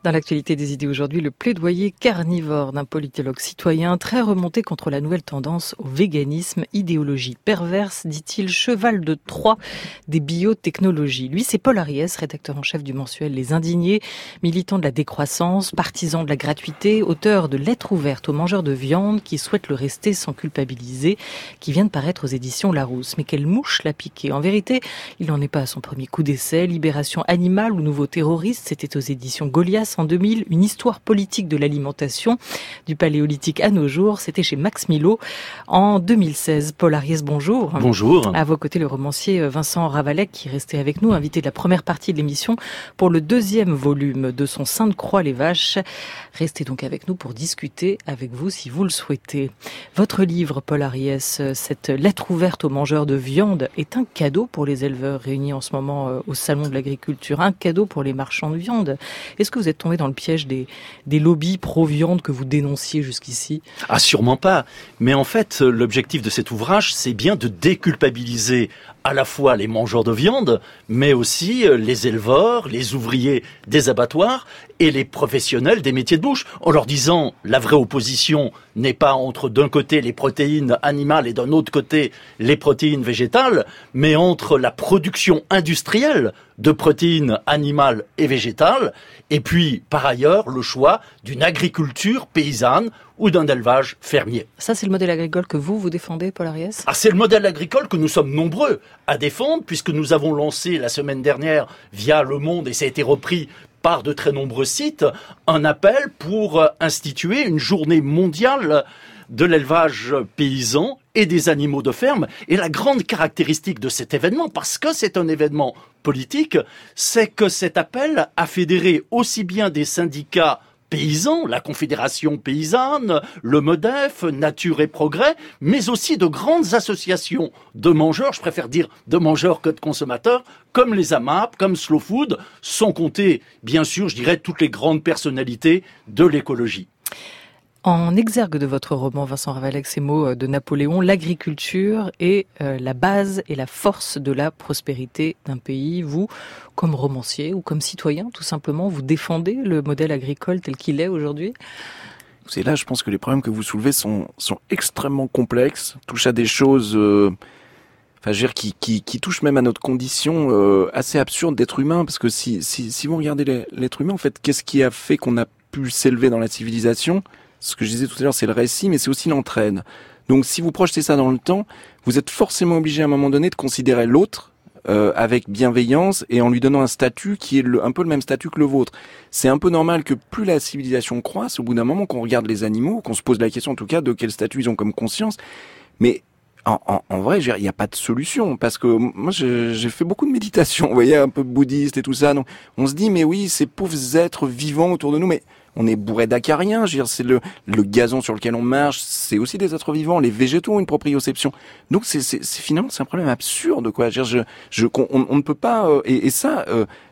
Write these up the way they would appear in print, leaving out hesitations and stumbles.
Dans l'actualité des idées aujourd'hui, le plaidoyer carnivore d'un politologue citoyen très remonté contre la nouvelle tendance au véganisme, idéologie perverse, dit-il, cheval de Troie des biotechnologies. Lui, c'est Paul Ariès, rédacteur en chef du mensuel Les Indignés, militant de la décroissance, partisan de la gratuité, auteur de Lettres ouvertes aux mangeurs de viande qui souhaitent le rester sans culpabiliser, qui vient de paraître aux éditions Larousse. Mais quelle mouche l'a piqué? En vérité, il n'en est pas à son premier coup d'essai. Libération animale ou nouveau terroriste, c'était aux éditions Goliath en 2000, une histoire politique de l'alimentation du paléolithique à nos jours. C'était chez Max Milo en 2016. Paul Ariès, bonjour. Bonjour. À vos côtés, le romancier Vincent Ravalec, qui restait avec nous, invité de la première partie de l'émission pour le deuxième volume de son Sainte-Croix les Vaches. Restez donc avec nous pour discuter avec vous si vous le souhaitez. Votre livre, Paul Ariès, cette lettre ouverte aux mangeurs de viande, est un cadeau pour les éleveurs réunis en ce moment au Salon de l'Agriculture, un cadeau pour les marchands de viande. Est-ce que vous êtes tombé dans le piège des lobbies pro-viande que vous dénonciez jusqu'ici? Ah, sûrement pas. Mais en fait, l'objectif de cet ouvrage, c'est bien de déculpabiliser à la fois les mangeurs de viande, mais aussi les éleveurs, les ouvriers des abattoirs et les professionnels des métiers de bouche, en leur disant la vraie opposition n'est pas entre d'un côté les protéines animales et d'un autre côté les protéines végétales, mais entre la production industrielle de protéines animales et végétales, et puis par ailleurs le choix d'une agriculture paysanne ou d'un élevage fermier. Ça, c'est le modèle agricole que vous défendez, Paul Ariès? Ah, c'est le modèle agricole que nous sommes nombreux à défendre, puisque nous avons lancé la semaine dernière, via Le Monde, et ça a été repris par de très nombreux sites, un appel pour instituer une journée mondiale de l'élevage paysan et des animaux de ferme. Et la grande caractéristique de cet événement, parce que c'est un événement politique, c'est que cet appel a fédéré aussi bien des syndicats paysans, la Confédération paysanne, le MEDEF, Nature et Progrès, mais aussi de grandes associations de mangeurs, je préfère dire de mangeurs que de consommateurs, comme les AMAP, comme Slow Food, sans compter, bien sûr, je dirais, toutes les grandes personnalités de l'écologie. En exergue de votre roman, Vincent Ravalec, ces mots de Napoléon, l'agriculture est la base et la force de la prospérité d'un pays. Vous, comme romancier ou comme citoyen, tout simplement, vous défendez le modèle agricole tel qu'il est aujourd'hui? C'est là, je pense que les problèmes que vous soulevez sont extrêmement complexes, touchent à des choses qui touchent même à notre condition assez absurde d'être humain, parce que si vous regardez l'être humain, en fait, qu'est-ce qui a fait qu'on a pu s'élever dans la civilisation? Ce que je disais tout à l'heure, c'est le récit, mais c'est aussi l'entraide. Donc si vous projetez ça dans le temps, vous êtes forcément obligé à un moment donné de considérer l'autre avec bienveillance et en lui donnant un statut qui est un peu le même statut que le vôtre. C'est un peu normal que plus la civilisation croisse, au bout d'un moment qu'on regarde les animaux, qu'on se pose la question en tout cas de quel statut ils ont comme conscience, mais en vrai, il n'y a pas de solution, parce que moi, j'ai fait beaucoup de méditation, vous voyez, un peu bouddhiste et tout ça. Donc, on se dit, mais oui, ces pauvres êtres vivants autour de nous, mais on est bourré d'acariens, je veux dire, c'est le gazon sur lequel on marche, c'est aussi des êtres vivants, les végétaux ont une proprioception. Donc, finalement, c'est un problème absurde, quoi. Je veux dire, on ne peut pas, et ça,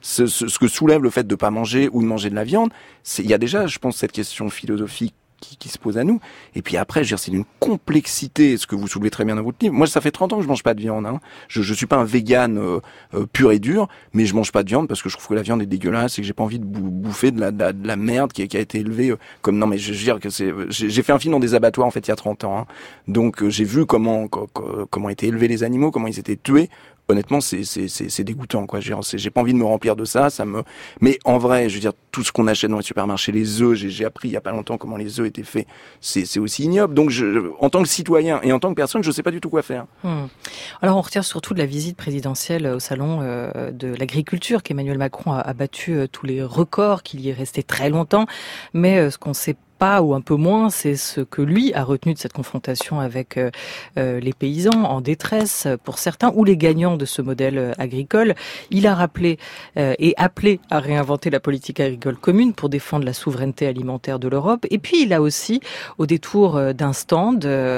ce que soulève le fait de pas manger ou de manger de la viande, il y a déjà, je pense, cette question philosophique qui se pose à nous. Et puis après, je veux dire, c'est d'une complexité, ce que vous soulevez très bien dans votre livre. Moi, ça fait 30 ans que je mange pas de viande, hein. Je suis pas un vegan pur et dur, mais je mange pas de viande parce que je trouve que la viande est dégueulasse et que j'ai pas envie de bouffer de la merde qui a été élevée comme... Non, mais je veux dire que j'ai fait un film dans des abattoirs, en fait, il y a 30 ans, hein. Donc, j'ai vu comment étaient élevés les animaux, comment ils étaient tués. Honnêtement, c'est dégoûtant, quoi. J'ai pas envie de me remplir de ça, mais en vrai, je veux dire, tout ce qu'on achète dans les supermarchés, les œufs, j'ai appris il y a pas longtemps comment les œufs étaient faits, c'est aussi ignoble. Donc, en tant que citoyen et en tant que personne, je sais pas du tout quoi faire. Alors, on retient surtout de la visite présidentielle au salon de l'agriculture qu'Emmanuel Macron a battu tous les records, qu'il y est resté très longtemps, mais ce qu'on sait pas, ou un peu moins, c'est ce que lui a retenu de cette confrontation avec les paysans en détresse pour certains, ou les gagnants de ce modèle agricole. Il a rappelé et appelé à réinventer la politique agricole commune pour défendre la souveraineté alimentaire de l'Europe. Et puis il a aussi, au détour d'un stand,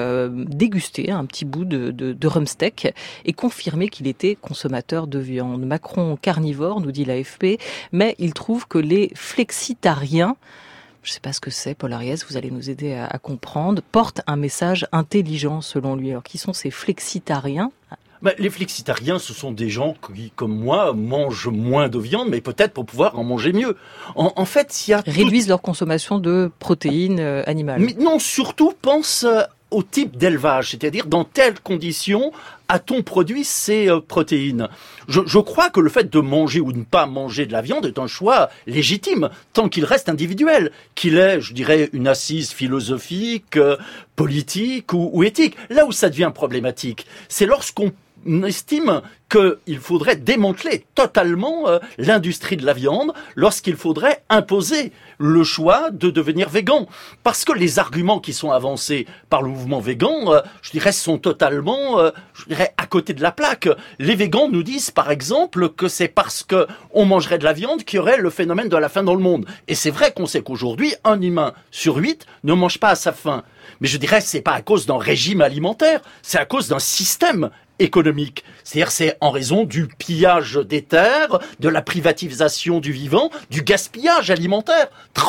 dégusté un petit bout de rumsteak et confirmé qu'il était consommateur de viande. Macron carnivore, nous dit l'AFP, mais il trouve que les flexitariens, je ne sais pas ce que c'est, Paul Ariès, vous allez nous aider à comprendre, porte un message intelligent selon lui. Alors, qui sont ces flexitariens ? Les flexitariens, ce sont des gens qui, comme moi, mangent moins de viande, mais peut-être pour pouvoir en manger mieux. En fait, il y a... Réduisent leur consommation de protéines animales. Mais non, surtout, pense au type d'élevage, c'est-à-dire dans telles conditions a-t-on produit ces protéines. Je crois que le fait de manger ou de ne pas manger de la viande est un choix légitime, tant qu'il reste individuel, qu'il ait, je dirais, une assise philosophique, politique ou éthique. Là où ça devient problématique, c'est lorsqu'on estime qu'il faudrait démanteler totalement l'industrie de la viande, lorsqu'il faudrait imposer le choix de devenir végan. Parce que les arguments qui sont avancés par le mouvement végan, je dirais, sont totalement, à côté de la plaque. Les végans nous disent, par exemple, que c'est parce que on mangerait de la viande qu'il y aurait le phénomène de la faim dans le monde. Et c'est vrai qu'on sait qu'aujourd'hui, un humain sur 8 ne mange pas à sa faim. Mais je dirais, c'est pas à cause d'un régime alimentaire, c'est à cause d'un système économique. C'est-à-dire, c'est en raison du pillage des terres, de la privatisation du vivant, du gaspillage alimentaire.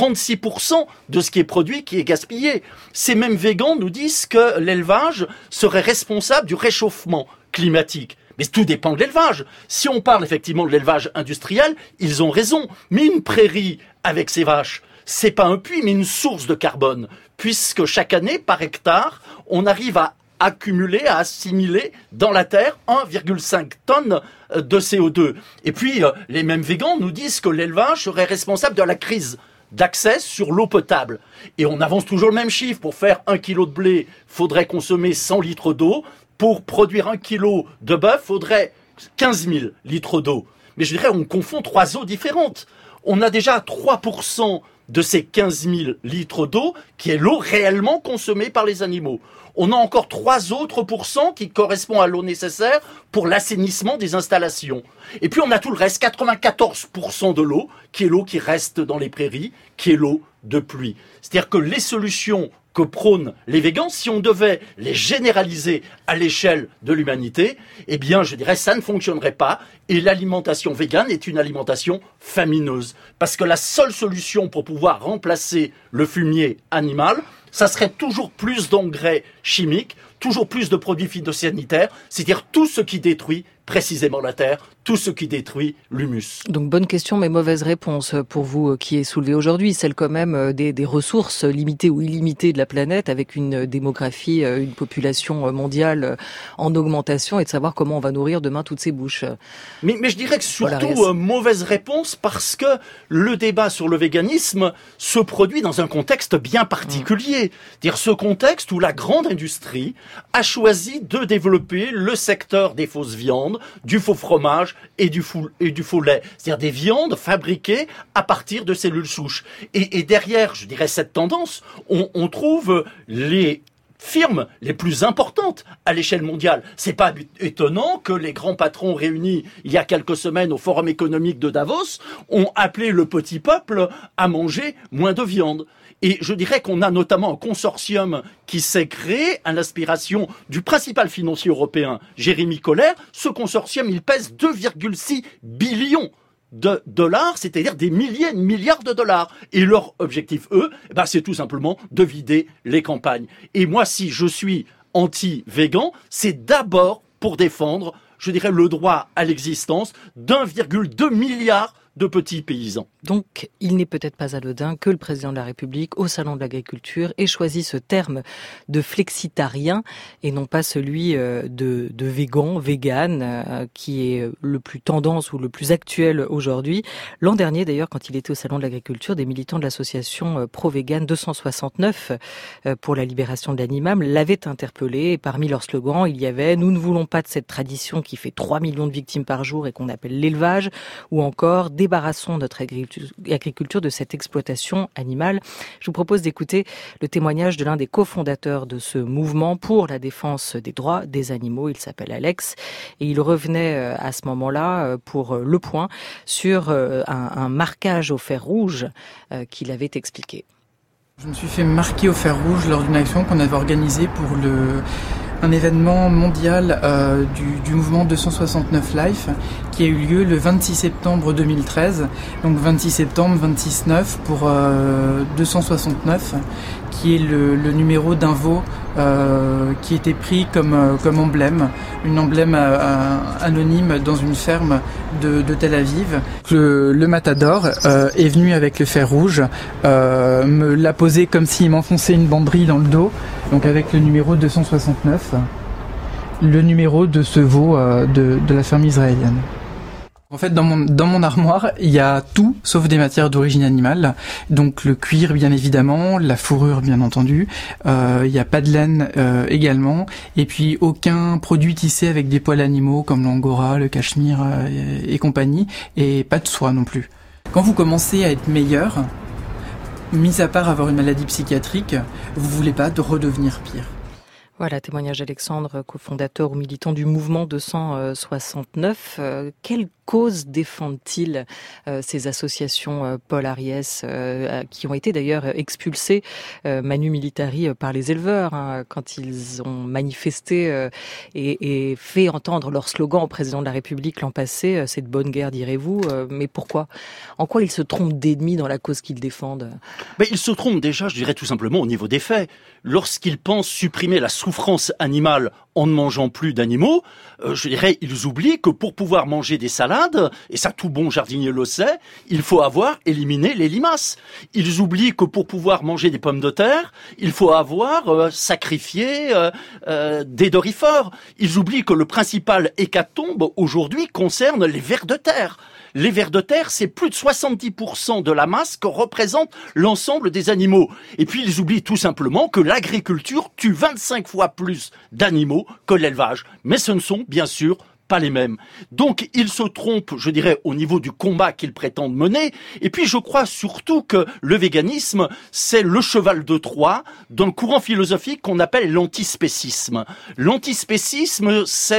36% de ce qui est produit qui est gaspillé. Ces mêmes végans nous disent que l'élevage serait responsable du réchauffement climatique. Mais tout dépend de l'élevage. Si on parle effectivement de l'élevage industriel, ils ont raison. Mais une prairie avec ses vaches, c'est pas un puits, mais une source de carbone. Puisque chaque année, par hectare, on arrive à accumuler, à assimiler dans la terre 1,5 tonnes de CO2. Et puis, les mêmes végans nous disent que l'élevage serait responsable de la crise d'accès sur l'eau potable. Et on avance toujours le même chiffre. Pour faire 1 kilo de blé, faudrait consommer 100 litres d'eau. Pour produire 1 kilo de bœuf, faudrait 15 000 litres d'eau. Mais je dirais, on confond 3 eaux différentes. On a déjà 3% de ces 15 000 litres d'eau qui est l'eau réellement consommée par les animaux. On a encore 3 autres pourcents qui correspondent à l'eau nécessaire pour l'assainissement des installations. Et puis on a tout le reste, 94% de l'eau, qui est l'eau qui reste dans les prairies, qui est l'eau de pluie. C'est-à-dire que les solutions que prônent les végans, si on devait les généraliser à l'échelle de l'humanité, eh bien, je dirais, ça ne fonctionnerait pas. Et l'alimentation végane est une alimentation famineuse. Parce que la seule solution pour pouvoir remplacer le fumier animal, ça serait toujours plus d'engrais chimiques, toujours plus de produits phytosanitaires, c'est-à-dire tout ce qui détruit précisément la terre, tout ce qui détruit l'humus. Donc bonne question mais mauvaise réponse pour vous qui est soulevée aujourd'hui, celle quand même des ressources limitées ou illimitées de la planète avec une démographie, une population mondiale en augmentation et de savoir comment on va nourrir demain toutes ces bouches. Mais je dirais que surtout mauvaise réponse parce que le débat sur le véganisme se produit dans un contexte bien particulier. C'est-à-dire ce contexte où la grande industrie a choisi de développer le secteur des fausses viandes, du faux fromage et du faux lait. C'est-à-dire des viandes fabriquées à partir de cellules souches. Et derrière, je dirais, cette tendance, on trouve les firmes les plus importantes à l'échelle mondiale. C'est pas étonnant que les grands patrons réunis il y a quelques semaines au Forum économique de Davos ont appelé le petit peuple à manger moins de viande. Et je dirais qu'on a notamment un consortium qui s'est créé à l'inspiration du principal financier européen, Jérémy Kohler. Ce consortium, il pèse 2,6 billions de dollars, c'est-à-dire des milliers de milliards de dollars. Et leur objectif, eux, c'est tout simplement de vider les campagnes. Et moi, si je suis anti-végan, c'est d'abord pour défendre, je dirais, le droit à l'existence d'1,2 milliard de petits paysans. Donc, il n'est peut-être pas anodin que le président de la République, au Salon de l'Agriculture, ait choisi ce terme de flexitarien et non pas celui de végan, vegan, qui est le plus tendance ou le plus actuel aujourd'hui. L'an dernier, d'ailleurs, quand il était au Salon de l'Agriculture, des militants de l'association pro-vegan 269 pour la libération de l'animal l'avaient interpellé. Et parmi leurs slogans, il y avait « Nous ne voulons pas de cette tradition qui fait 3 millions de victimes par jour et qu'on appelle l'élevage » ou encore « Débarrassons notre agriculture de cette exploitation animale ». Je vous propose d'écouter le témoignage de l'un des cofondateurs de ce mouvement pour la défense des droits des animaux. Il s'appelle Alex et il revenait à ce moment-là pour Le Point sur un marquage au fer rouge qu'il avait expliqué. Je me suis fait marquer au fer rouge lors d'une action qu'on avait organisée pour un événement mondial du mouvement 269 Life qui a eu lieu le 26 septembre 2013. Donc 26 septembre, 26-9 pour 269 qui est le numéro d'Invo qui était pris comme emblème, une emblème anonyme dans une ferme de Tel Aviv. Le matador est venu avec le fer rouge, me l'a posé comme s'il m'enfonçait une banderille dans le dos, donc avec le numéro 269, le numéro de ce veau de la ferme israélienne. En fait, dans mon armoire, il y a tout sauf des matières d'origine animale. Donc le cuir, bien évidemment, la fourrure, bien entendu. Il n'y a pas de laine également. Et puis aucun produit tissé avec des poils animaux comme l'angora, le cachemire et compagnie. Et pas de soie non plus. Quand vous commencez à être meilleur, mis à part avoir une maladie psychiatrique, vous voulez pas redevenir pire. Voilà, témoignage d'Alexandre, cofondateur ou militant du mouvement 269. Quelle cause défendent-ils ces associations Paul Ariès, qui ont été d'ailleurs expulsées manu militari par les éleveurs quand ils ont manifesté et fait entendre leur slogan au président de la République l'an passé, c'est de bonne guerre direz-vous, mais pourquoi ? En quoi ils se trompent d'ennemis dans la cause qu'ils défendent ? Ils se trompent déjà, je dirais tout simplement au niveau des faits. Lorsqu'ils pensent supprimer la souffrance animale en ne mangeant plus d'animaux, je dirais, ils oublient que pour pouvoir manger des salades, et ça tout bon jardinier le sait, il faut avoir éliminé les limaces. Ils oublient que pour pouvoir manger des pommes de terre, il faut avoir sacrifié des dorifores. Ils oublient que le principal hécatombe aujourd'hui concerne les vers de terre. Les vers de terre, c'est plus de 70% de la masse que représente l'ensemble des animaux. Et puis, ils oublient tout simplement que l'agriculture tue 25 fois plus d'animaux que l'élevage. Mais ce ne sont, bien sûr, pas les mêmes. Donc, ils se trompent, je dirais, au niveau du combat qu'ils prétendent mener. Et puis, je crois surtout que le véganisme, c'est le cheval de Troie d'un courant philosophique qu'on appelle l'antispécisme. L'antispécisme, c'est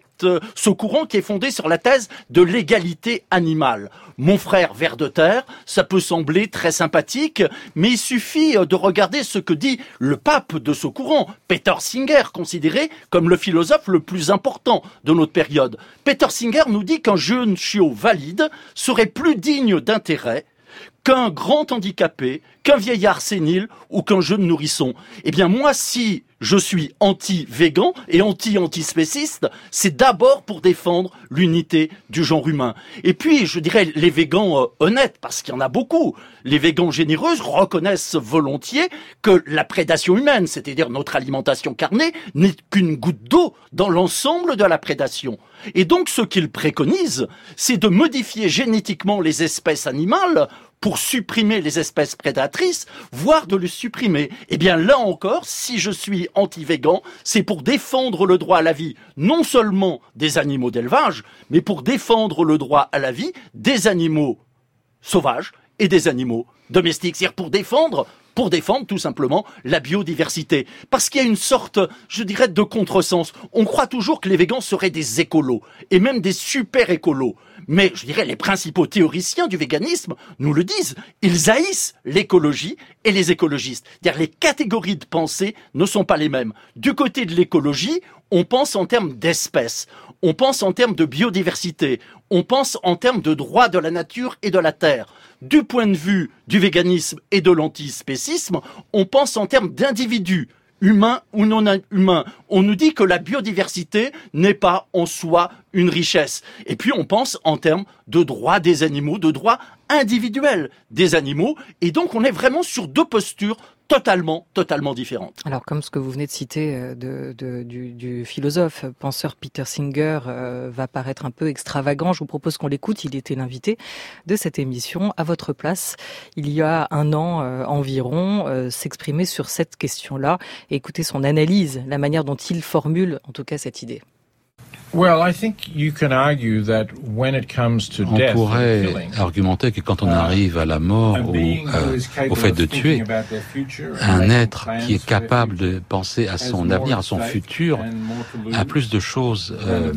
ce courant qui est fondé sur la thèse de l'égalité animale. Mon frère ver de terre, ça peut sembler très sympathique, mais il suffit de regarder ce que dit le pape de ce courant, Peter Singer, considéré comme le philosophe le plus important de notre période. Peter Singer nous dit qu'un jeune chiot valide serait plus digne d'intérêt qu'un grand handicapé, qu'un vieillard sénile ou qu'un jeune nourrisson. Eh bien moi, si je suis anti-végan et anti-antispéciste, c'est d'abord pour défendre l'unité du genre humain. Et puis, je dirais, les végans honnêtes, parce qu'il y en a beaucoup, les végans généreux reconnaissent volontiers que la prédation humaine, c'est-à-dire notre alimentation carnée, n'est qu'une goutte d'eau dans l'ensemble de la prédation. Et donc, ce qu'ils préconisent, c'est de modifier génétiquement les espèces animales pour supprimer les espèces prédatrices, voire de les supprimer. Eh bien, là encore, si je suis anti-végan, c'est pour défendre le droit à la vie, non seulement des animaux d'élevage, mais pour défendre le droit à la vie des animaux sauvages et des animaux domestiques. C'est-à-dire pour défendre tout simplement la biodiversité. Parce qu'il y a une sorte, je dirais, de contresens. On croit toujours que les végans seraient des écolos, et même des super écolos. Mais, je dirais, les principaux théoriciens du véganisme nous le disent. Ils haïssent l'écologie et les écologistes. C'est-à-dire, les catégories de pensée ne sont pas les mêmes. Du côté de l'écologie, on pense en termes d'espèces. On pense en termes de biodiversité. On pense en termes de droit de la nature et de la terre. Du point de vue du véganisme et de l'antispécisme, on pense en termes d'individus, humains ou non humains. On nous dit que la biodiversité n'est pas en soi une richesse. Et puis on pense en termes de droits des animaux, de droits individuels des animaux. Et donc on est vraiment sur deux postures totalement différentes. Alors, comme ce que vous venez de citer du philosophe, penseur Peter Singer va paraître un peu extravagant, je vous propose qu'on l'écoute. Il était l'invité de cette émission à votre place il y a un an environ, s'exprimer sur cette question-là et écouter son analyse, la manière dont il formule en tout cas cette idée. On pourrait argumenter que quand on arrive à la mort ou au fait de tuer, un être qui est capable de penser à son avenir, à son futur, a plus de choses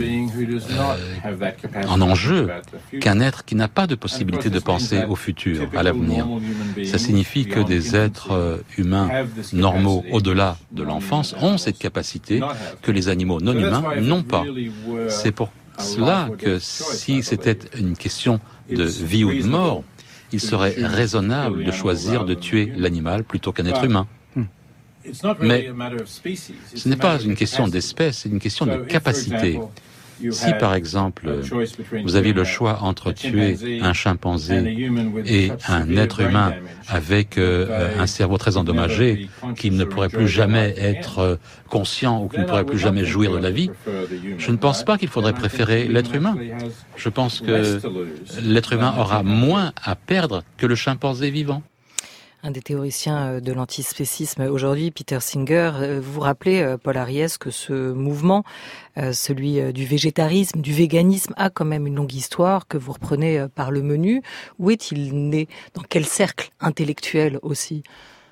en enjeu qu'un être qui n'a pas de possibilité de penser au futur, à l'avenir. Ça signifie que des êtres humains normaux, au-delà de l'enfance, ont cette capacité que les animaux non humains n'ont pas. C'est pour cela que si c'était une question de vie ou de mort, il serait raisonnable de choisir de tuer l'animal plutôt qu'un être humain. Mais ce n'est pas une question d'espèce, c'est une question de capacité. Si, par exemple, vous aviez le choix entre tuer un chimpanzé et un être humain avec un cerveau très endommagé, qui ne pourrait plus jamais être conscient ou qui ne pourrait plus jamais jouir de la vie, je ne pense pas qu'il faudrait préférer l'être humain. Je pense que l'être humain aura moins à perdre que le chimpanzé vivant. Un des théoriciens de l'antispécisme aujourd'hui, Peter Singer, vous rappelez, Paul Ariès, que ce mouvement, celui du végétarisme, du véganisme, a quand même une longue histoire que vous reprenez par le menu. Où est-il né? Dans quel cercle intellectuel aussi?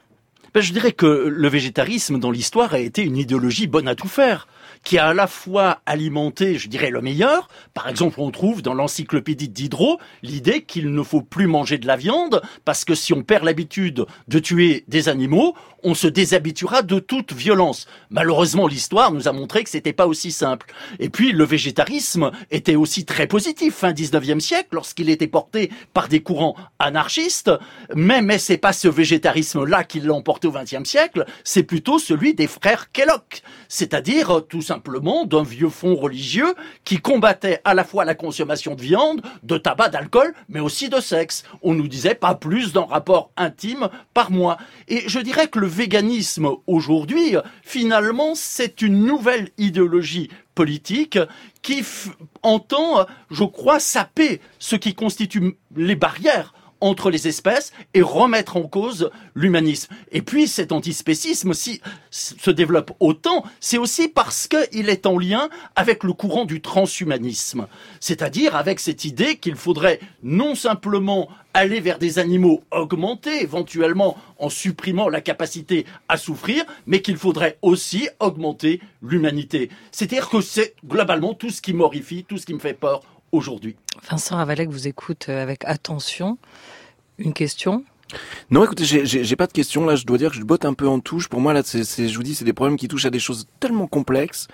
Je dirais que le végétarisme dans l'histoire a été une idéologie bonne à tout faire, qui a à la fois alimenté, je dirais, le meilleur. Par exemple, on trouve dans l'encyclopédie de Diderot l'idée qu'il ne faut plus manger de la viande parce que si on perd l'habitude de tuer des animaux, on se déshabituera de toute violence. Malheureusement, l'histoire nous a montré que c'était pas aussi simple. Et puis, le végétarisme était aussi très positif fin 19e siècle lorsqu'il était porté par des courants anarchistes. Mais c'est pas ce végétarisme-là qui l'a emporté au 20e siècle, c'est plutôt celui des frères Kellogg. C'est-à-dire, tout simplement, d'un vieux fond religieux qui combattait à la fois la consommation de viande, de tabac, d'alcool, mais aussi de sexe. On nous disait pas plus d'un rapport intime par mois. Et je dirais que le véganisme aujourd'hui, finalement, c'est une nouvelle idéologie politique qui entend, je crois, saper ce qui constitue les barrières entre les espèces et remettre en cause l'humanisme. Et puis cet antispécisme aussi se développe autant, c'est aussi parce qu'il est en lien avec le courant du transhumanisme, c'est-à-dire avec cette idée qu'il faudrait non simplement aller vers des animaux augmentés, éventuellement en supprimant la capacité à souffrir, mais qu'il faudrait aussi augmenter l'humanité. C'est-à-dire que c'est globalement tout ce qui m'horrifie, tout ce qui me fait peur aujourd'hui. Vincent Ravalec vous écoute avec attention. Une question? Non, écoutez, j'ai pas de question. Là, je dois dire que je botte un peu en touche. Pour moi, là, je vous dis, c'est des problèmes qui touchent à des choses tellement complexes.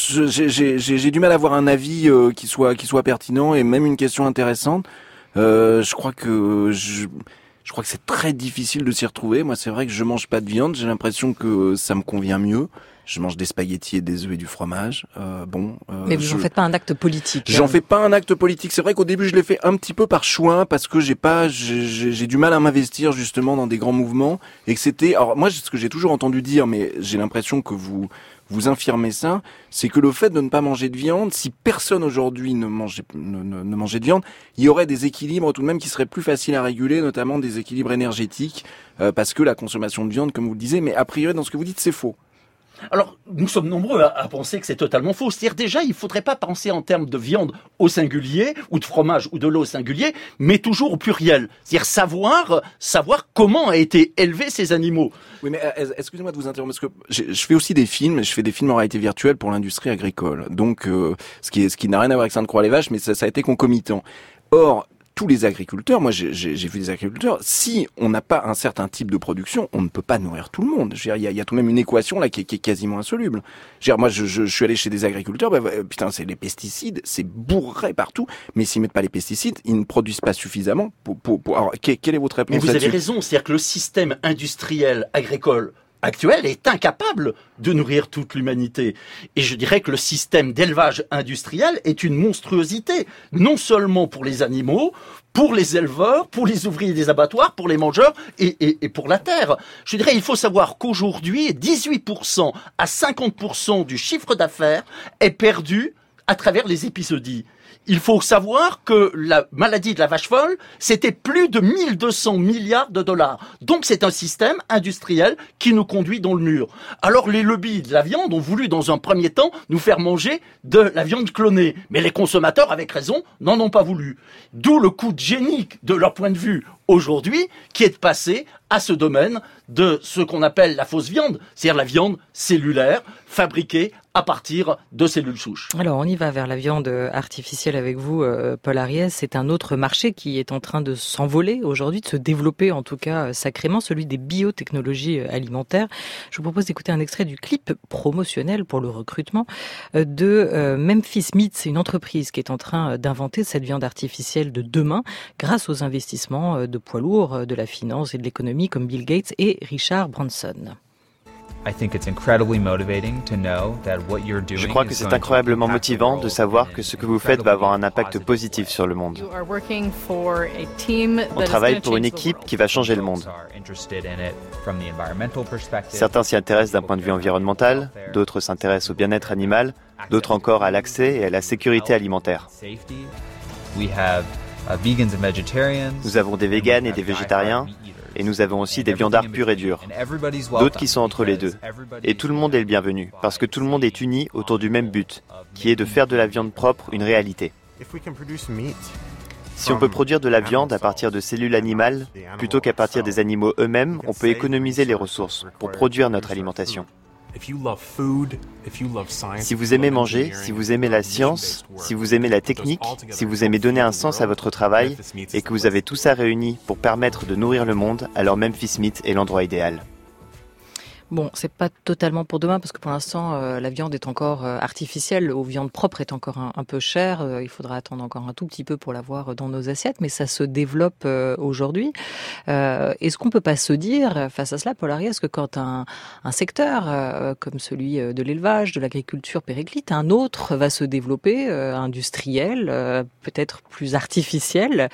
J'ai du mal à avoir un avis qui soit pertinent et même une question intéressante. Je crois que c'est très difficile de s'y retrouver. Moi, c'est vrai que je mange pas de viande. J'ai l'impression que ça me convient mieux. Je mange des spaghettis et des œufs et du fromage. Mais vous n'en faites pas un acte politique. J'en fais pas un acte politique. C'est vrai qu'au début, je l'ai fait un petit peu par choix parce que j'ai du mal à m'investir justement dans des grands mouvements et que c'était. Alors moi, ce que j'ai toujours entendu dire, mais j'ai l'impression que vous infirmez ça, c'est que le fait de ne pas manger de viande, si personne aujourd'hui ne mangeait de viande, il y aurait des équilibres tout de même qui seraient plus faciles à réguler, notamment des équilibres énergétiques, parce que la consommation de viande, comme vous le disiez, mais a priori dans ce que vous dites, c'est faux. Alors, nous sommes nombreux à penser que c'est totalement faux. C'est-à-dire, déjà, il ne faudrait pas penser en termes de viande au singulier, ou de fromage ou de lait au singulier, mais toujours au pluriel. C'est-à-dire savoir comment a été élevés ces animaux. Oui, mais excusez-moi de vous interrompre, parce que je fais aussi des films, je fais des films en réalité virtuelle pour l'industrie agricole. Donc, ce qui n'a rien à voir avec Sainte-Croix-les-Vaches, mais ça a été concomitant. Or, tous les agriculteurs, moi j'ai vu des agriculteurs, si on n'a pas un certain type de production, on ne peut pas nourrir tout le monde. Il y a tout de même une équation là qui est quasiment insoluble. Moi je suis allé chez des agriculteurs, putain, c'est les pesticides, c'est bourré partout, mais s'ils mettent pas les pesticides, ils ne produisent pas suffisamment pour alors, quelle est votre réponse? Mais vous avez raison, c'est-à-dire que le système industriel agricole actuel est incapable de nourrir toute l'humanité. Et je dirais que le système d'élevage industriel est une monstruosité, non seulement pour les animaux, pour les éleveurs, pour les ouvriers des abattoirs, pour les mangeurs et pour la terre. Je dirais, il faut savoir qu'aujourd'hui, 18% à 50% du chiffre d'affaires est perdu à travers les épisodies. Il faut savoir que la maladie de la vache folle, c'était plus de 1200 milliards de dollars. Donc c'est un système industriel qui nous conduit dans le mur. Alors les lobbies de la viande ont voulu dans un premier temps nous faire manger de la viande clonée. Mais les consommateurs, avec raison, n'en ont pas voulu. D'où le coup de génie de leur point de vue aujourd'hui, qui est de passer à ce domaine de ce qu'on appelle la fausse viande, c'est-à-dire la viande cellulaire, fabriquée à partir de cellules souches. Alors, on y va vers la viande artificielle avec vous, Paul Ariès. C'est un autre marché qui est en train de s'envoler aujourd'hui, de se développer en tout cas sacrément, celui des biotechnologies alimentaires. Je vous propose d'écouter un extrait du clip promotionnel pour le recrutement de Memphis Meats. C'est une entreprise qui est en train d'inventer cette viande artificielle de demain grâce aux investissements de poids lourds de la finance et de l'économie comme Bill Gates et Richard Branson. Je crois que c'est incroyablement motivant de savoir que ce que vous faites va avoir un impact positif sur le monde. On travaille pour une équipe qui va changer le monde. Certains s'y intéressent d'un point de vue environnemental, d'autres s'intéressent au bien-être animal, d'autres encore à l'accès et à la sécurité alimentaire. Nous avons des véganes et des végétariens, et nous avons aussi des viandards purs et durs, d'autres qui sont entre les deux. Et tout le monde est le bienvenu, parce que tout le monde est uni autour du même but, qui est de faire de la viande propre une réalité. Si on peut produire de la viande à partir de cellules animales, plutôt qu'à partir des animaux eux-mêmes, on peut économiser les ressources pour produire notre alimentation. Si vous aimez manger, si vous aimez la science, si vous aimez la technique, si vous aimez donner un sens à votre travail et que vous avez tout ça réuni pour permettre de nourrir le monde, alors Memphis Meat est l'endroit idéal. Bon, c'est pas totalement pour demain parce que pour l'instant, la viande est encore artificielle. Aux viandes propres est encore un peu chère. Il faudra attendre encore un tout petit peu pour l'avoir dans nos assiettes, mais ça se développe aujourd'hui. Est-ce qu'on peut pas se dire, face à cela, Paul Ariès, que quand un secteur comme celui de l'élevage, de l'agriculture périclite, un autre va se développer, industriel, peut-être plus artificiel,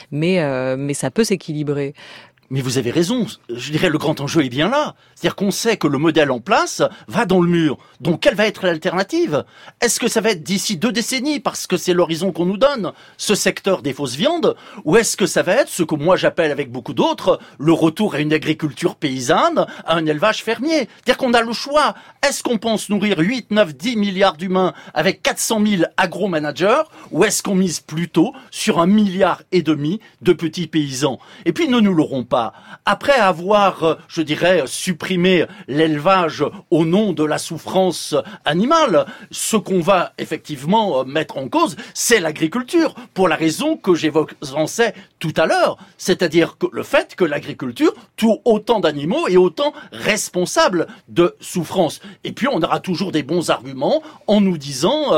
mais ça peut s'équilibrer. Mais vous avez raison, je dirais le grand enjeu est bien là. C'est-à-dire qu'on sait que le modèle en place va dans le mur. Donc quelle va être l'alternative ? Est-ce que ça va être d'ici 2 décennies, parce que c'est l'horizon qu'on nous donne, ce secteur des fausses viandes ? Ou est-ce que ça va être ce que moi j'appelle avec beaucoup d'autres, le retour à une agriculture paysanne, à un élevage fermier ? C'est-à-dire qu'on a le choix. Est-ce qu'on pense nourrir 8, 9, 10 milliards d'humains avec 400 000 agro-managers ? Ou est-ce qu'on mise plutôt sur 1,5 milliard de petits paysans ? Et puis ne nous l'aurons pas. Après avoir, je dirais, supprimé l'élevage au nom de la souffrance animale, ce qu'on va effectivement mettre en cause, c'est l'agriculture, pour la raison que j'évoquais tout à l'heure, c'est-à-dire que le fait que l'agriculture tue autant d'animaux et autant responsable de souffrance. Et puis on aura toujours des bons arguments en nous disant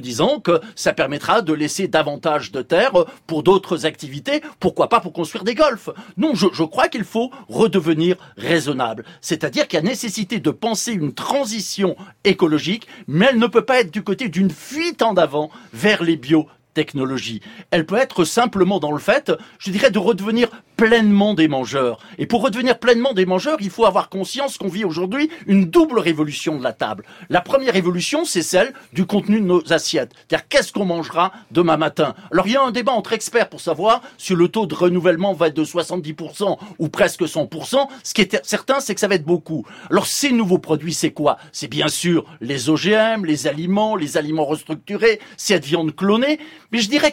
que ça permettra de laisser davantage de terre pour d'autres activités, pourquoi pas pour construire des golfs. Non, je crois qu'il faut redevenir raisonnable. C'est-à-dire qu'il y a nécessité de penser une transition écologique, mais elle ne peut pas être du côté d'une fuite en avant vers les biotechnologies. Elle peut être simplement dans le fait, je dirais, de redevenir pleinement des mangeurs. Et pour redevenir pleinement des mangeurs, il faut avoir conscience qu'on vit aujourd'hui une double révolution de la table. La première révolution, c'est celle du contenu de nos assiettes. C'est-à-dire, qu'est-ce qu'on mangera demain matin ? Alors, il y a un débat entre experts pour savoir si le taux de renouvellement va être de 70% ou presque 100%. Ce qui est certain, c'est que ça va être beaucoup. Alors, ces nouveaux produits, c'est quoi ? C'est bien sûr les OGM, les aliments restructurés, cette viande clonée. Mais je dirais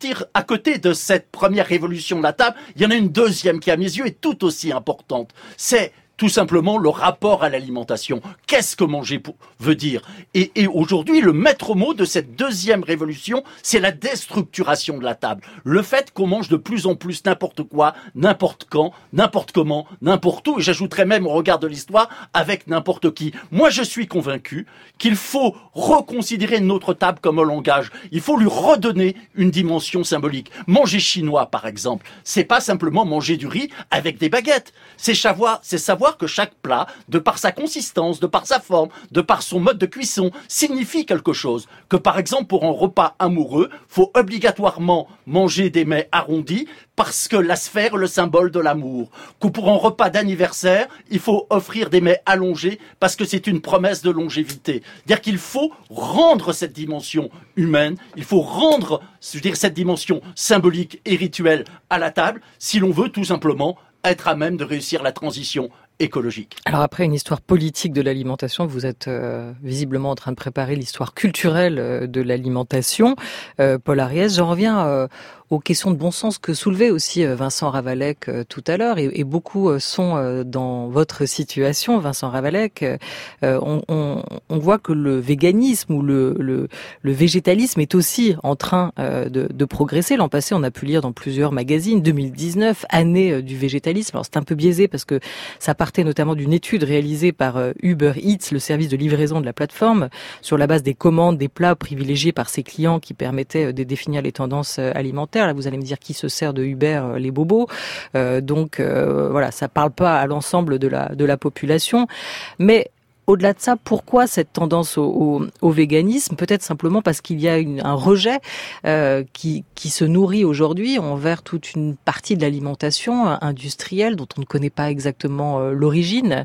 à côté de cette première révolution de la table, il y en a une deuxième qui, à mes yeux, est tout aussi importante. C'est tout simplement le rapport à l'alimentation. Qu'est-ce que manger veut dire ? Et aujourd'hui, le maître mot de cette deuxième révolution, c'est la déstructuration de la table. Le fait qu'on mange de plus en plus n'importe quoi, n'importe quand, n'importe comment, n'importe où, et j'ajouterais même au regard de l'histoire, avec n'importe qui. Moi, je suis convaincu qu'il faut reconsidérer notre table comme un langage. Il faut lui redonner une dimension symbolique. Manger chinois, par exemple, c'est pas simplement manger du riz avec des baguettes. C'est savoir que chaque plat, de par sa consistance, de par sa forme, de par son mode de cuisson, signifie quelque chose. Que par exemple, pour un repas amoureux, faut obligatoirement manger des mets arrondis parce que la sphère est le symbole de l'amour. Que pour un repas d'anniversaire, il faut offrir des mets allongés parce que c'est une promesse de longévité. C'est-à-dire qu'il faut rendre cette dimension humaine, il faut rendre, cette dimension symbolique et rituelle à la table si l'on veut tout simplement être à même de réussir la transition écologique. Alors après une histoire politique de l'alimentation, vous êtes visiblement en train de préparer l'histoire culturelle de l'alimentation. Paul Ariès, j'en reviens aux questions de bon sens que soulevait aussi Vincent Ravalec tout à l'heure, et beaucoup sont dans votre situation, Vincent Ravalec. On voit que le véganisme ou le végétalisme est aussi en train de progresser. L'an passé, on a pu lire dans plusieurs magazines, 2019, année du végétalisme. Alors c'est un peu biaisé parce que ça partait notamment d'une étude réalisée par Uber Eats, le service de livraison de la plateforme, sur la base des commandes des plats privilégiés par ses clients qui permettaient de définir les tendances alimentaires. Là, vous allez me dire qui se sert de Uber, les bobos. Donc voilà, ça parle pas à l'ensemble de la population. Mais au-delà de ça, pourquoi cette tendance au véganisme? Peut-être simplement parce qu'il y a un rejet qui se nourrit aujourd'hui envers toute une partie de l'alimentation industrielle dont on ne connaît pas exactement l'origine.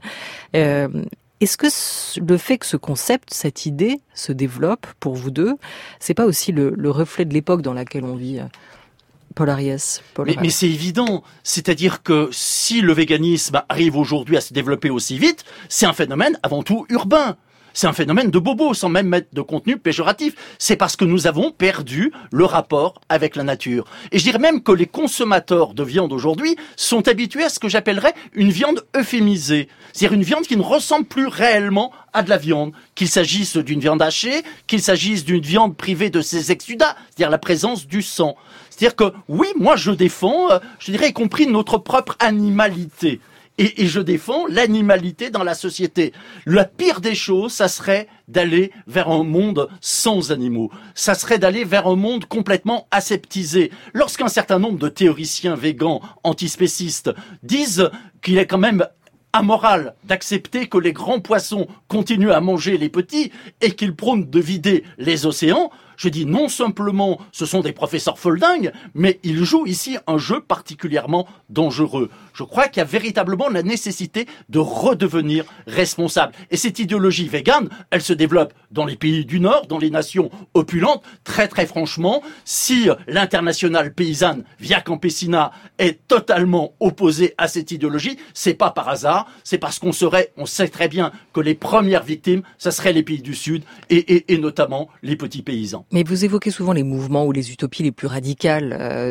Est-ce que le fait que ce concept, cette idée, se développe pour vous deux, c'est pas aussi le reflet de l'époque dans laquelle on vit? Paul Ariès. Mais c'est évident. C'est-à-dire que si le véganisme arrive aujourd'hui à se développer aussi vite, c'est un phénomène avant tout urbain. C'est un phénomène de bobo, sans même mettre de contenu péjoratif. C'est parce que nous avons perdu le rapport avec la nature. Et je dirais même que les consommateurs de viande aujourd'hui sont habitués à ce que j'appellerais une viande euphémisée. C'est-à-dire une viande qui ne ressemble plus réellement à de la viande. Qu'il s'agisse d'une viande hachée, qu'il s'agisse d'une viande privée de ses exsudats, c'est-à-dire la présence du sang. C'est-à-dire que, oui, moi je défends, je dirais, y compris notre propre animalité. Et je défends l'animalité dans la société. La pire des choses, ça serait d'aller vers un monde sans animaux. Ça serait d'aller vers un monde complètement aseptisé. Lorsqu'un certain nombre de théoriciens végans antispécistes disent qu'il est quand même amoral d'accepter que les grands poissons continuent à manger les petits et qu'ils prônent de vider les océans, je dis non simplement ce sont des professeurs foldingues, mais ils jouent ici un jeu particulièrement dangereux. Je crois qu'il y a véritablement la nécessité de redevenir responsable. Et cette idéologie végane, elle se développe dans les pays du Nord, dans les nations opulentes. Très très franchement, si l'internationale paysanne Via Campesina est totalement opposée à cette idéologie, c'est pas par hasard, c'est parce on sait très bien que les premières victimes, ça seraient les pays du Sud et notamment les petits paysans. Mais vous évoquez souvent les mouvements ou les utopies les plus radicales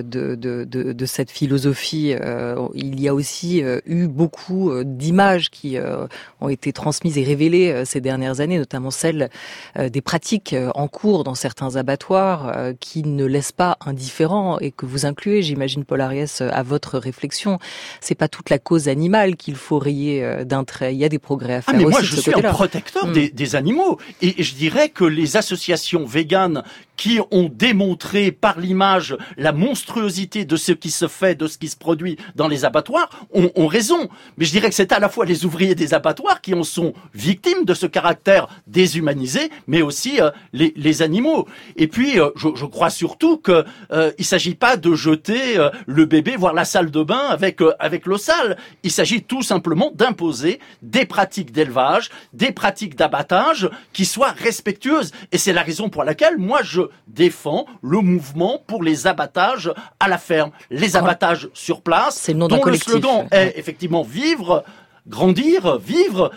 de cette philosophie. Il y a aussi eu beaucoup d'images qui ont été transmises et révélées ces dernières années, notamment celles des pratiques en cours dans certains abattoirs qui ne laissent pas indifférents et que vous incluez, j'imagine, Paul Ariès, à votre réflexion. C'est pas toute la cause animale qu'il faut rayer d'un trait. Il y a des progrès à faire aussi. Mais moi, de je ce suis côté-là. un protecteur des animaux. Et je dirais que les associations véganes qui ont démontré par l'image la monstruosité de ce qui se fait, de ce qui se produit dans les abattoirs, ont raison. Mais je dirais que c'est à la fois les ouvriers des abattoirs qui en sont victimes de ce caractère déshumanisé, mais aussi les animaux. Et puis, je crois surtout que il s'agit pas de jeter le bébé, voire la salle de bain avec l'eau sale. Il s'agit tout simplement d'imposer des pratiques d'élevage, des pratiques d'abattage qui soient respectueuses. Et c'est la raison pour laquelle moi je défends le mouvement pour les abattages à la ferme, les abattages sur place, c'est le nom d'un dont le collectif. slogan est effectivement vivre, grandir, vivre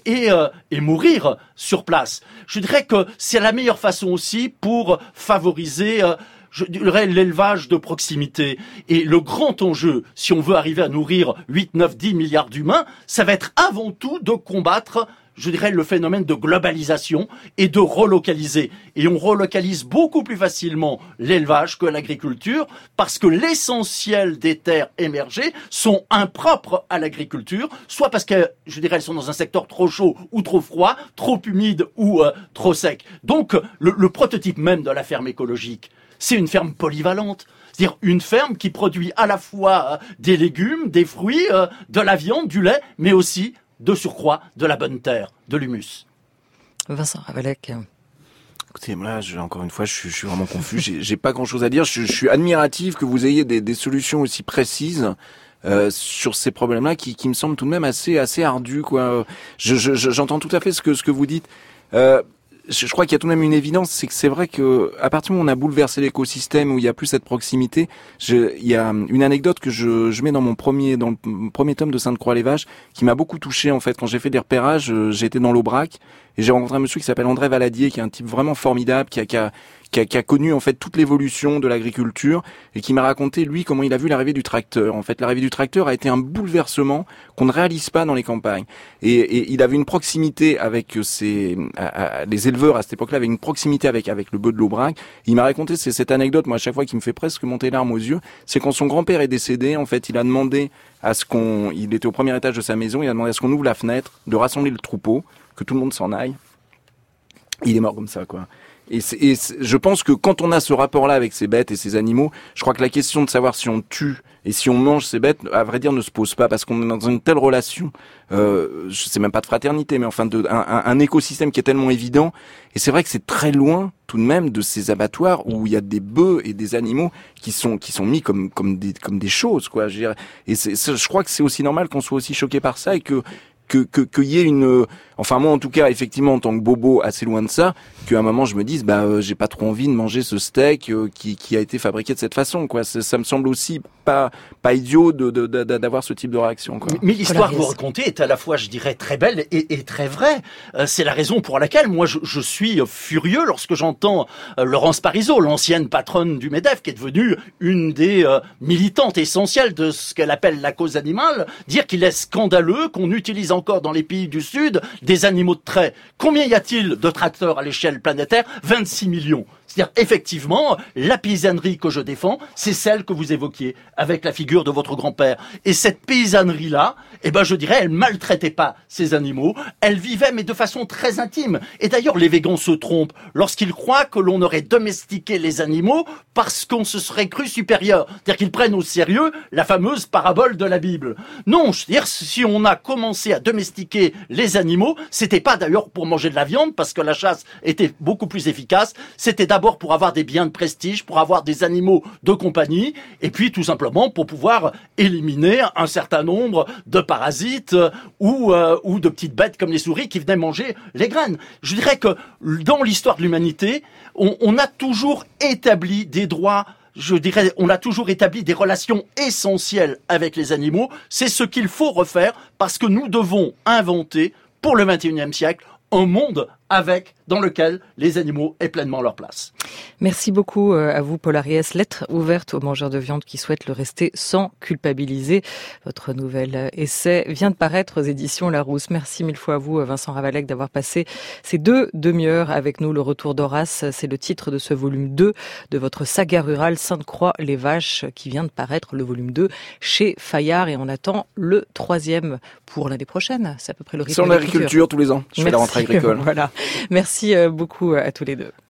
et mourir sur place. Je dirais que c'est la meilleure façon aussi pour favoriser je dirais l'élevage de proximité. Et le grand enjeu, si on veut arriver à nourrir 8, 9, 10 milliards d'humains, ça va être avant tout de combattre, je dirais, le phénomène de globalisation et de relocaliser. Et on relocalise beaucoup plus facilement l'élevage que l'agriculture parce que l'essentiel des terres émergées sont impropres à l'agriculture, soit parce que, je dirais, elles sont dans un secteur trop chaud ou trop froid, trop humide ou trop sec. Donc, le prototype même de la ferme écologique, c'est une ferme polyvalente. C'est-à-dire une ferme qui produit à la fois des légumes, des fruits, de la viande, du lait, mais aussi de surcroît, de la bonne terre, de l'humus. Vincent Ravallec. Écoutez, là, encore une fois, je suis vraiment confus. J'ai pas grand-chose à dire. Je suis admiratif que vous ayez des solutions aussi précises sur ces problèmes-là, qui me semblent tout de même assez ardus, quoi. J'entends tout à fait ce que vous dites. Je crois qu'il y a tout de même une évidence, c'est que c'est vrai que à partir du moment où on a bouleversé l'écosystème, où il y a plus cette proximité, il y a une anecdote que je mets dans le premier tome de Sainte-Croix-les-Vaches, qui m'a beaucoup touché en fait. Quand j'ai fait des repérages, j'étais dans l'Aubrac et j'ai rencontré un monsieur qui s'appelle André Valadier, qui est un type vraiment formidable, qui a connu en fait toute l'évolution de l'agriculture et qui m'a raconté lui comment il a vu l'arrivée du tracteur. En fait, l'arrivée du tracteur a été un bouleversement qu'on ne réalise pas dans les campagnes. Et il avait une proximité avec les éleveurs à cette époque-là, avait une proximité avec le bœuf de l'Aubrac. Il m'a raconté cette anecdote, moi à chaque fois qui me fait presque monter les larmes aux yeux, c'est quand son grand-père est décédé, en fait, il a demandé il était au premier étage de sa maison, il a demandé à ce qu'on ouvre la fenêtre, de rassembler le troupeau, que tout le monde s'en aille. il est mort comme ça, quoi. Je pense que quand on a ce rapport-là avec ces bêtes et ces animaux, je crois que la question de savoir si on tue et si on mange ces bêtes, à vrai dire, ne se pose pas, parce qu'on est dans une telle relation, je sais même pas de fraternité, mais enfin un écosystème qui est tellement évident. Et c'est vrai que c'est très loin, tout de même, de ces abattoirs où il y a des bœufs et des animaux qui sont mis comme des choses, quoi. Je veux dire. Et je crois que c'est aussi normal qu'on soit aussi choqué par ça et qu'il y ait enfin moi en tout cas effectivement en tant que bobo assez loin de ça, qu'à un moment je me dise j'ai pas trop envie de manger ce steak qui a été fabriqué de cette façon, quoi. Ça me semble aussi pas idiot d'avoir ce type de réaction, quoi. Mais l'histoire que vous racontez est à la fois, je dirais, très belle et très vraie. C'est la raison pour laquelle moi je suis furieux lorsque j'entends Laurence Parisot, l'ancienne patronne du MEDEF, qui est devenue une des militantes essentielles de ce qu'elle appelle la cause animale, dire qu'il est scandaleux qu'on utilise encore dans les pays du Sud des animaux de trait. Combien y a-t-il de tracteurs à l'échelle planétaire ? 26 millions. C'est-à-dire, effectivement, la paysannerie que je défends, c'est celle que vous évoquiez, avec la figure de votre grand-père. Et cette paysannerie-là, je dirais, elle maltraitait pas ces animaux, elle vivait, mais de façon très intime. Et d'ailleurs, les végans se trompent lorsqu'ils croient que l'on aurait domestiqué les animaux parce qu'on se serait cru supérieur. C'est-à-dire qu'ils prennent au sérieux la fameuse parabole de la Bible. Non, je veux dire, si on a commencé à domestiquer les animaux, c'était pas d'ailleurs pour manger de la viande, parce que la chasse était beaucoup plus efficace, c'était d'abord pour avoir des biens de prestige, pour avoir des animaux de compagnie, et puis tout simplement pour pouvoir éliminer un certain nombre de parasites ou de petites bêtes comme les souris qui venaient manger les graines. Je dirais que dans l'histoire de l'humanité, on a toujours établi des droits, on a toujours établi des relations essentielles avec les animaux. C'est ce qu'il faut refaire, parce que nous devons inventer, pour le XXIe siècle, un monde dans lequel les animaux aient pleinement leur place. Merci beaucoup à vous, Paul Ariès. Lettre ouverte aux mangeurs de viande qui souhaitent le rester sans culpabiliser. Votre nouvel essai vient de paraître aux éditions Larousse. Merci mille fois à vous, Vincent Ravalec, d'avoir passé ces 2 demi-heures avec nous. Le retour d'Horace, c'est le titre de ce volume 2 de votre saga rurale Sainte-Croix-les-Vaches, qui vient de paraître, le volume 2, chez Fayard. Et on attend le 3e pour l'année prochaine. C'est à peu près le rythme. Sur l'agriculture tous les ans. Je fais la rentrée agricole. Voilà. Merci beaucoup à tous les deux.